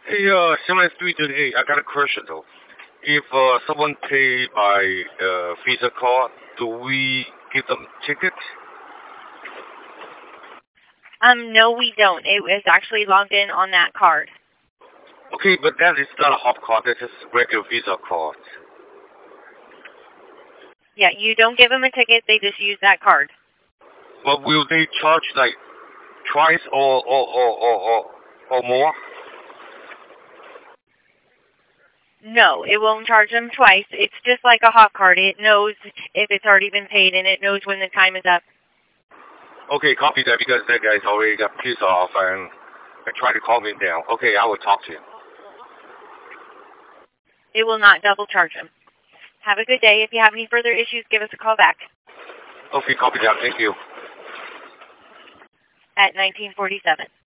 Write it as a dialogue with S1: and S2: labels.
S1: Hey, 7328, I got a question though. If someone pay by Visa card, do we give them tickets?
S2: No, we don't. It was actually logged in on that card.
S1: Okay, but that is not a hop card. That's just regular Visa card.
S2: Yeah, you don't give them a ticket. They just use that card.
S1: But will they charge like twice or more?
S2: No, it won't charge them twice. It's just like a hop card. It knows if it's already been paid, and it knows when the time is up.
S1: Okay, copy that because that guy's already got pissed off and tried to calm him down. Okay, I will talk to him.
S2: It will not double charge them. Have a good day. If you have any further issues, give us a call back.
S1: Okay, copy that. Thank you.
S2: At 1947.